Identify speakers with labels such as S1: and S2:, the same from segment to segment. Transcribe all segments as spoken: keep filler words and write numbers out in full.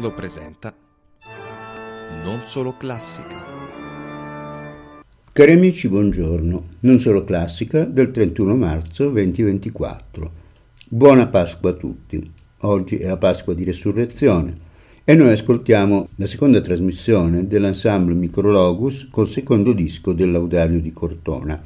S1: Leonardo presenta Non Solo Classica.
S2: Cari amici, buongiorno. Non Solo Classica del trentuno marzo duemilaventiquattro. Buona Pasqua a tutti. Oggi è la Pasqua di Resurrezione e noi ascoltiamo la seconda trasmissione dell'ensemble Micrologus col secondo disco del Laudario di Cortona.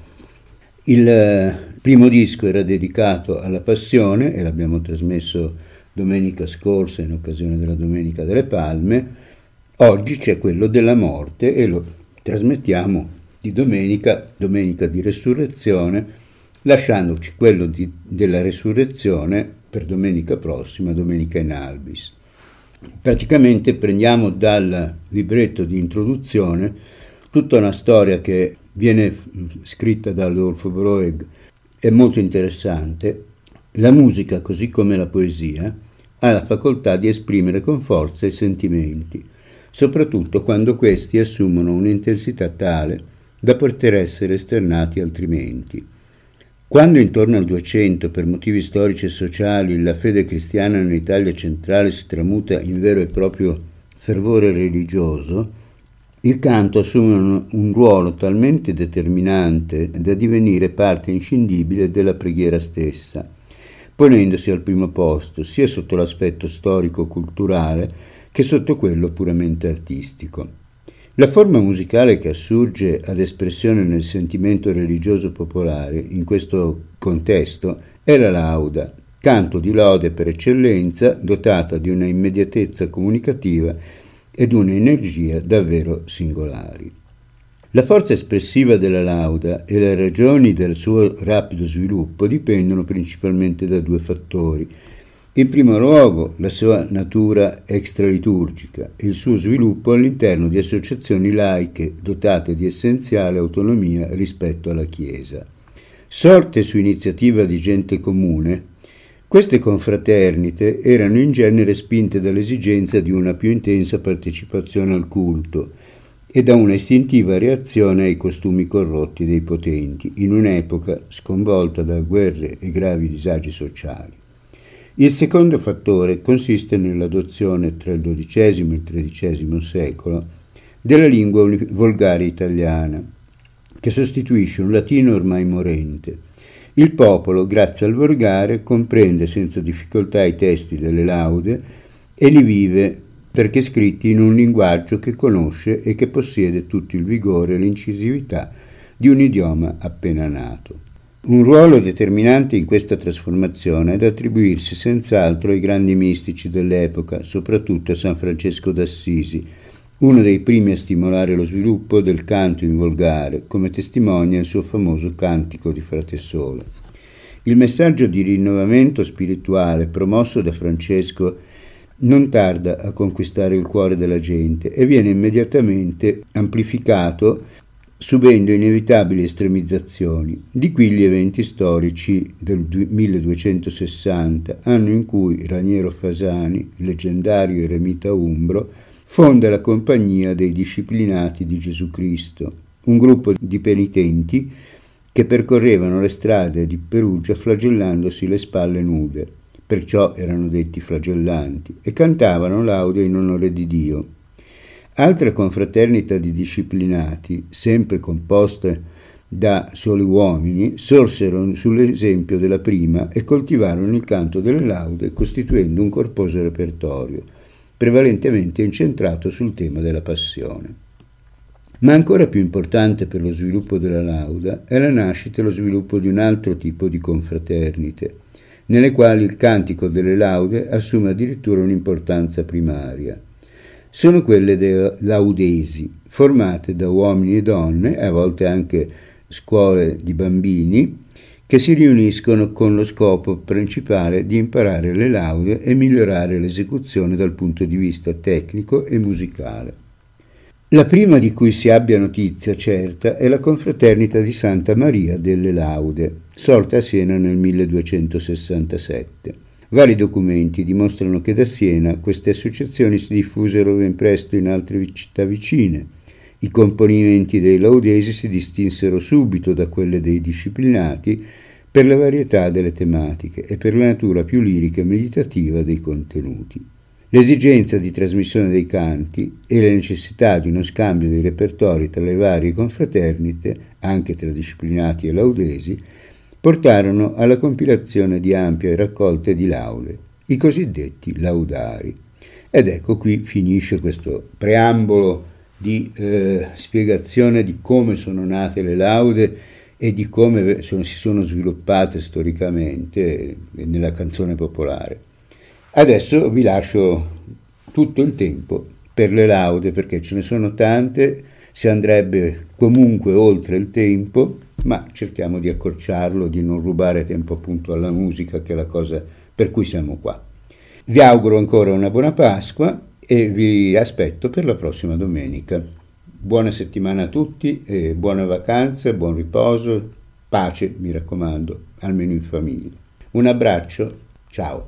S2: Il primo disco era dedicato alla Passione e l'abbiamo trasmesso domenica scorsa in occasione della Domenica delle Palme. Oggi c'è quello della morte e lo trasmettiamo di domenica, domenica di Resurrezione, lasciandoci quello di, della Resurrezione per domenica prossima, domenica in Albis. Praticamente prendiamo dal libretto di introduzione tutta una storia che viene scritta da Adolfo Broeg, è molto interessante. La musica, così come la poesia, ha la facoltà di esprimere con forza i sentimenti, soprattutto quando questi assumono un'intensità tale da poter essere esternati altrimenti. Quando intorno al duecento, per motivi storici e sociali, la fede cristiana nell'Italia centrale si tramuta in vero e proprio fervore religioso, il canto assume un, un ruolo talmente determinante da divenire parte inscindibile della preghiera stessa, ponendosi al primo posto sia sotto l'aspetto storico-culturale che sotto quello puramente artistico. La forma musicale che assurge ad espressione nel sentimento religioso popolare in questo contesto è la lauda, canto di lode per eccellenza, dotata di una immediatezza comunicativa ed un'energia davvero singolari. La forza espressiva della lauda e le ragioni del suo rapido sviluppo dipendono principalmente da due fattori. In primo luogo, la sua natura extraliturgica e il suo sviluppo all'interno di associazioni laiche dotate di essenziale autonomia rispetto alla Chiesa. Sorte su iniziativa di gente comune, queste confraternite erano in genere spinte dall'esigenza di una più intensa partecipazione al culto e da una istintiva reazione ai costumi corrotti dei potenti, in un'epoca sconvolta da guerre e gravi disagi sociali. Il secondo fattore consiste nell'adozione tra il dodicesimo e il tredicesimo secolo della lingua volgare italiana, che sostituisce un latino ormai morente. Il popolo, grazie al volgare, comprende senza difficoltà i testi delle laude e li vive perché scritti in un linguaggio che conosce e che possiede tutto il vigore e l'incisività di un idioma appena nato. Un ruolo determinante in questa trasformazione è da attribuirsi senz'altro ai grandi mistici dell'epoca, soprattutto a San Francesco d'Assisi, uno dei primi a stimolare lo sviluppo del canto in volgare, come testimonia il suo famoso Cantico di Frate Sole. Il messaggio di rinnovamento spirituale promosso da Francesco non tarda a conquistare il cuore della gente e viene immediatamente amplificato, subendo inevitabili estremizzazioni. Di qui gli eventi storici del milleduecentosessanta, anno in cui Raniero Fasani, leggendario eremita umbro, fonda la Compagnia dei Disciplinati di Gesù Cristo, un gruppo di penitenti che percorrevano le strade di Perugia flagellandosi le spalle nude, perciò erano detti flagellanti, e cantavano laude in onore di Dio. Altre confraternita di disciplinati, sempre composte da soli uomini, sorsero sull'esempio della prima e coltivarono il canto delle laude, costituendo un corposo repertorio, prevalentemente incentrato sul tema della passione. Ma ancora più importante per lo sviluppo della lauda è la nascita e lo sviluppo di un altro tipo di confraternite, nelle quali il cantico delle laude assume addirittura un'importanza primaria. Sono quelle dei laudesi, formate da uomini e donne, a volte anche scuole di bambini, che si riuniscono con lo scopo principale di imparare le laude e migliorare l'esecuzione dal punto di vista tecnico e musicale. La prima di cui si abbia notizia certa è la Confraternita di Santa Maria delle Laude, sorta a Siena nel milleduecentosessantasette. Vari documenti dimostrano che da Siena queste associazioni si diffusero ben presto in altre città vicine. I componimenti dei laudesi si distinsero subito da quelle dei disciplinati per la varietà delle tematiche e per la natura più lirica e meditativa dei contenuti. L'esigenza di trasmissione dei canti e la necessità di uno scambio dei repertori tra le varie confraternite, anche tra disciplinati e laudesi, portarono alla compilazione di ampie raccolte di laude, i cosiddetti laudari. Ed ecco, qui finisce questo preambolo di eh, spiegazione di come sono nate le laude e di come sono, si sono sviluppate storicamente nella canzone popolare. Adesso vi lascio tutto il tempo per le laude, perché ce ne sono tante, si andrebbe comunque oltre il tempo, ma cerchiamo di accorciarlo, di non rubare tempo appunto alla musica, che è la cosa per cui siamo qua. Vi auguro ancora una buona Pasqua e vi aspetto per la prossima domenica. Buona settimana a tutti, e buone vacanze, buon riposo, pace, mi raccomando, almeno in famiglia. Un abbraccio, ciao.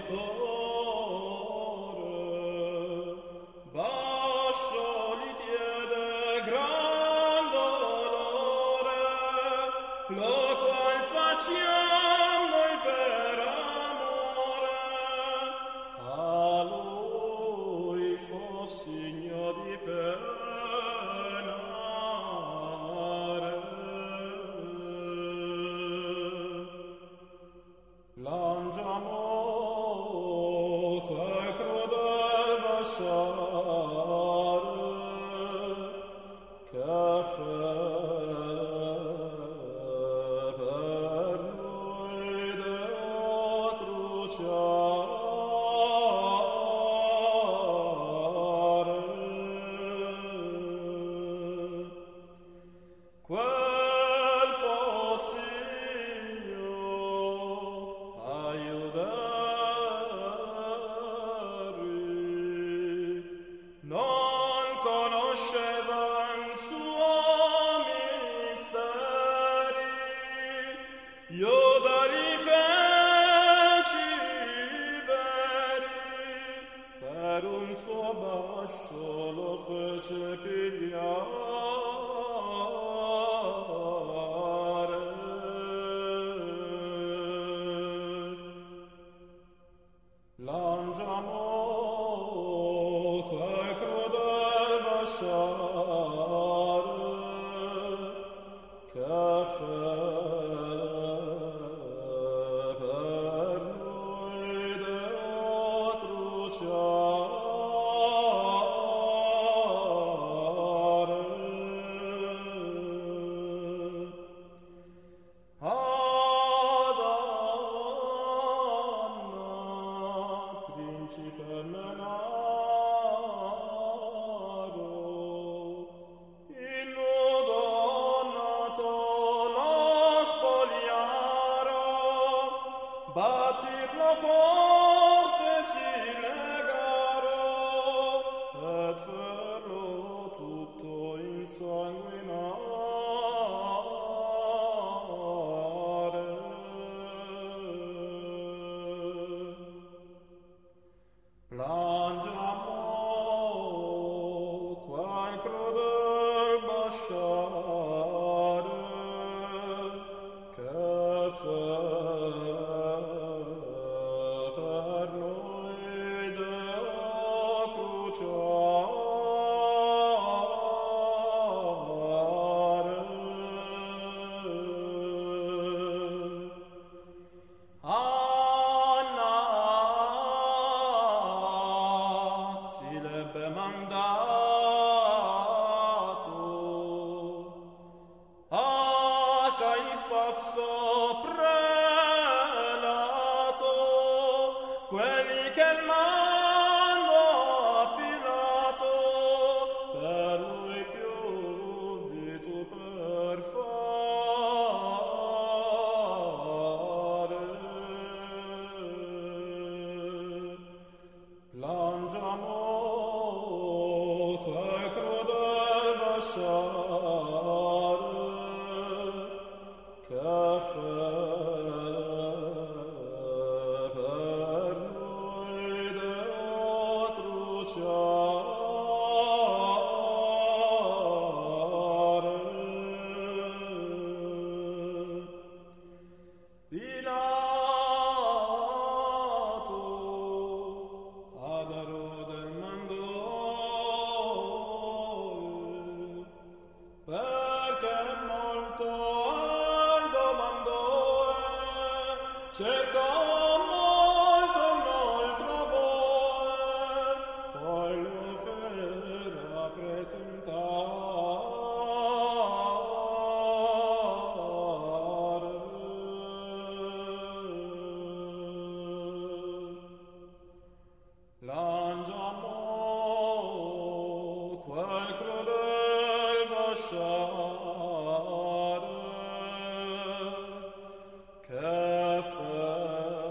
S3: Che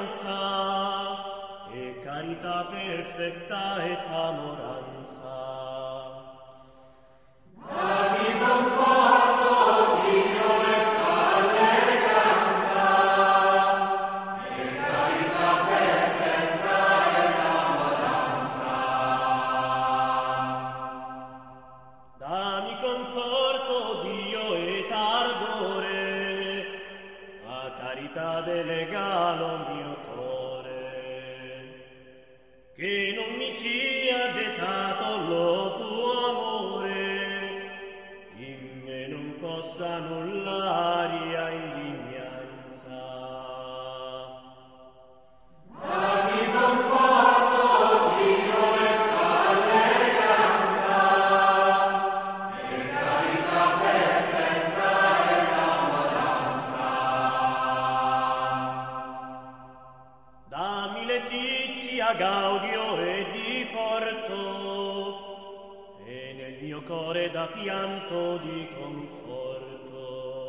S3: eleganza e carità perfetta et amoranza.
S4: Dagli conforto, Dio, e alleganza e carità perfetta et amoranza.
S3: Dammi conforto, Dio, et ardore, a carità delega lo mio core, che non mi sia dettato lo tuo amore, in me non possa nullaria indignanza.
S4: Dagli conforto, Dio, e alleganza e carità perfetta et amoranza.
S3: Dammi letizia, gaudio e diporto, e nel mio core da pianto di conforto.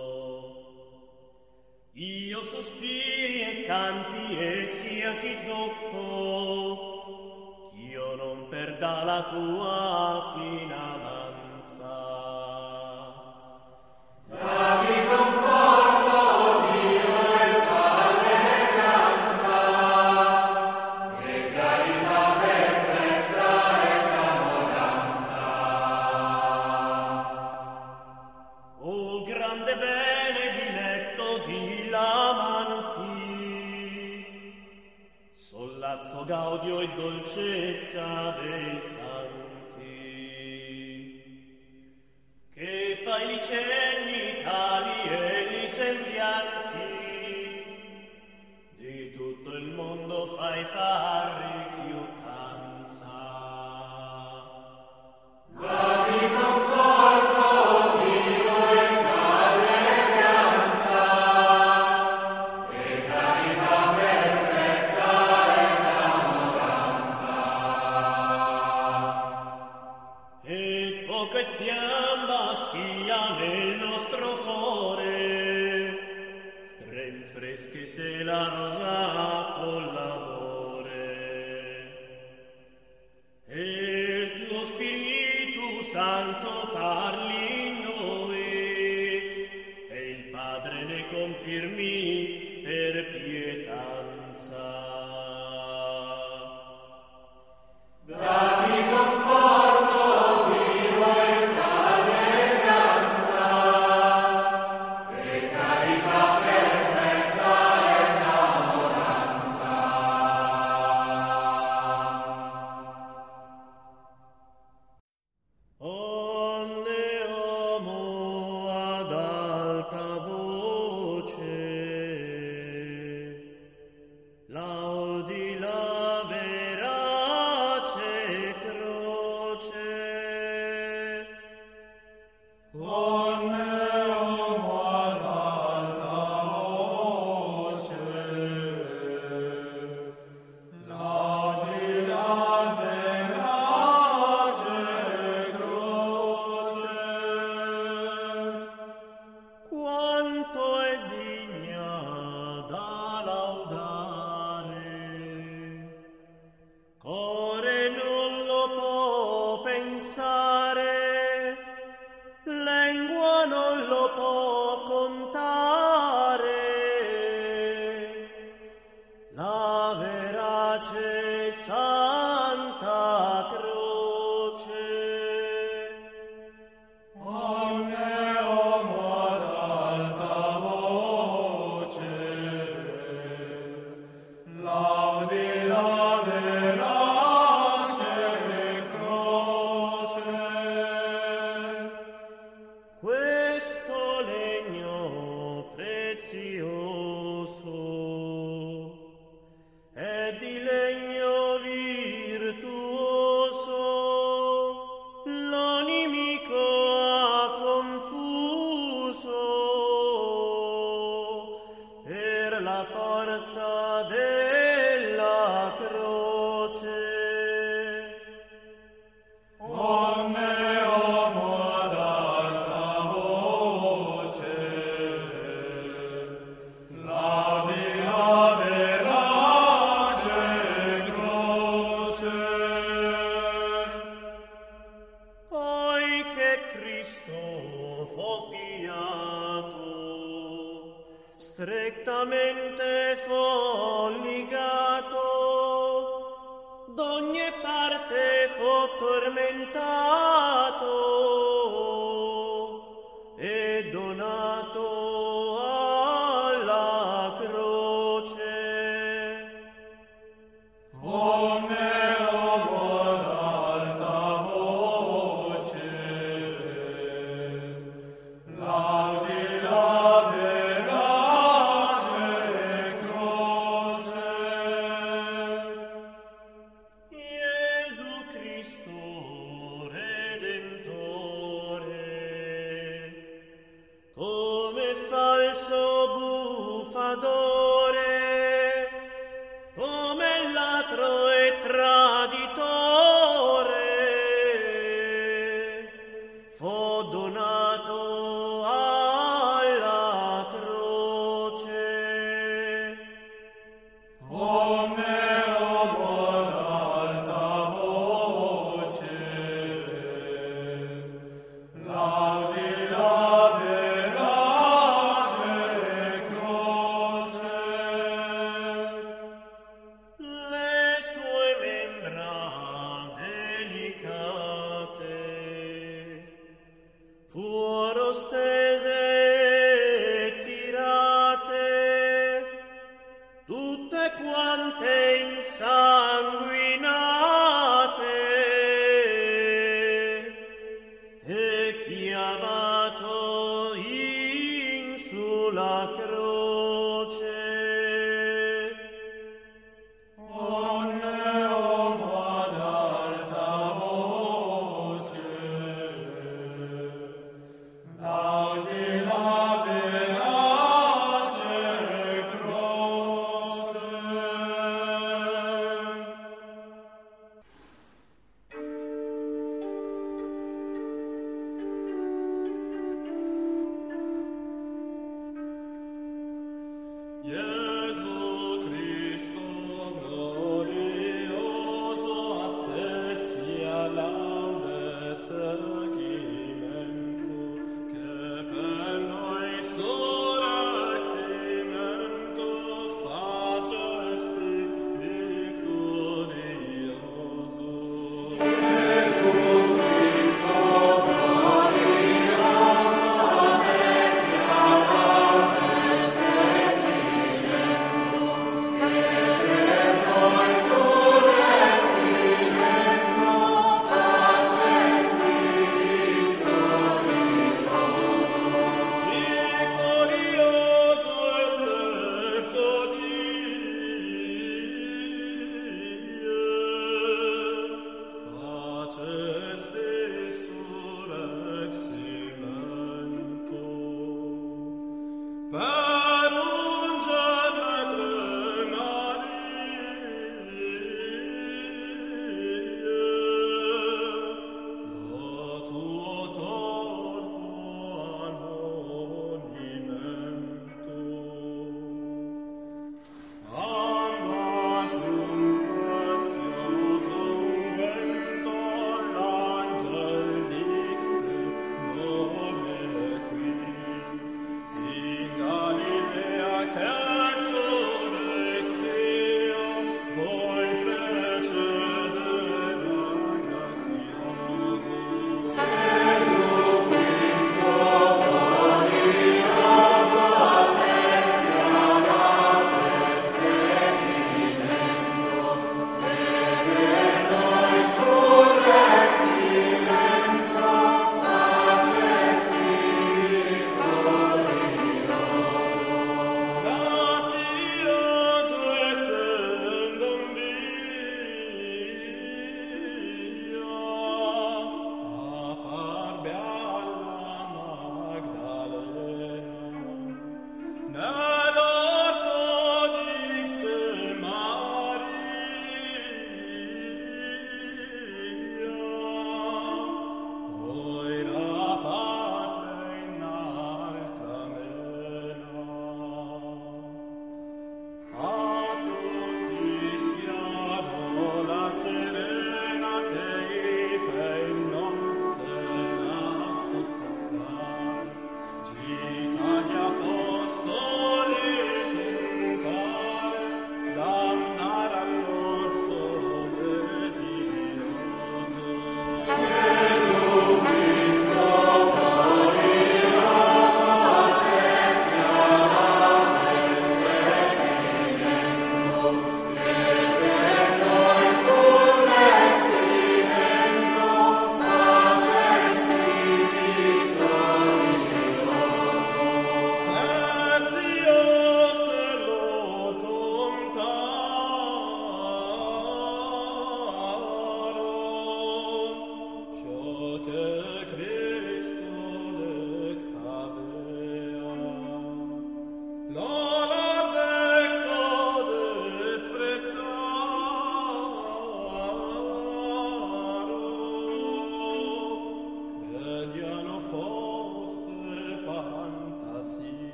S3: Io sospiri e canti e sia sì dotto, ch'io non perda la tua finamanza.
S4: Dammi conforto, Dio, e alleganza e carità perfetta et amoranza.
S3: O grande bene diletto di l'amanti, sollazzo, gaudio e dolcezza dei santi, che fai li cenni tali e li sembianti, di tutto il mondo fai far rifiutanza.
S4: Dammi conforto, Dio, e alleganza e carità perfetta et amoranza.
S3: E fuoco e fiamma stia nel nostro core, rinfreschi se la rosa collabore, e lo Spirito Santo parli in noi, e il Padre ne confirmi per pietanza.
S4: Dammi conforto, Dio, e alleganza e carità perfetta et amoranza.
S3: Onde amo ad alta voce, laudi la verace croce.
S4: Onde amo ad alta voce, laudi la verace croce.
S3: Quanto è digna da laudare, core non lo può pensare, lingua non lo può contare, la verace Santa Croce.
S4: Onde amo ad alta voce, laudi la verace croce.
S3: Questo legno prezioso è di legno virtuoso, lo nemico ha confuso per la forza della croce.
S4: Onde amo ad alta voce, laudi la verace
S3: perfettamente fu ligato, d'ogni parte fu tormentato e donato alla croce.
S4: Omne homo ad alta voce, laudi la verace croce.
S3: Gesù Cristo Redentore, come falso bufadore, come ladro e traditore, fu donato alla croce.
S4: Omne homo ad alta voce, laudi la verace croce.
S3: Le sue membra delicate fuoro stese e tirate, tutte quante insanguinate, e chiamato in sulla croce.
S4: Omne homo ad alta voce, laudi la verace croce. Gesù Cristo glorioso, a te sia laude e seguimento, che per noi sorreximento facesti victorioso. Gesù Cristo glorioso, a te sia laude e seguimento,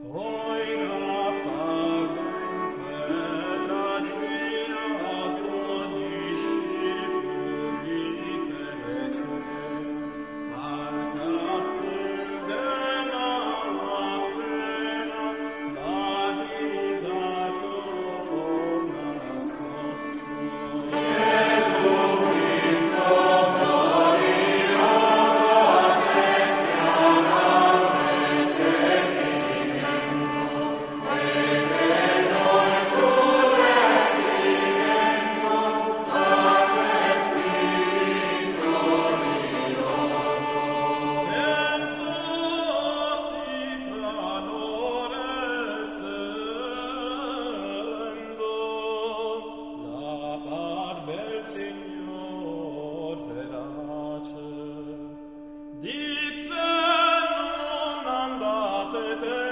S3: Dixen non andate te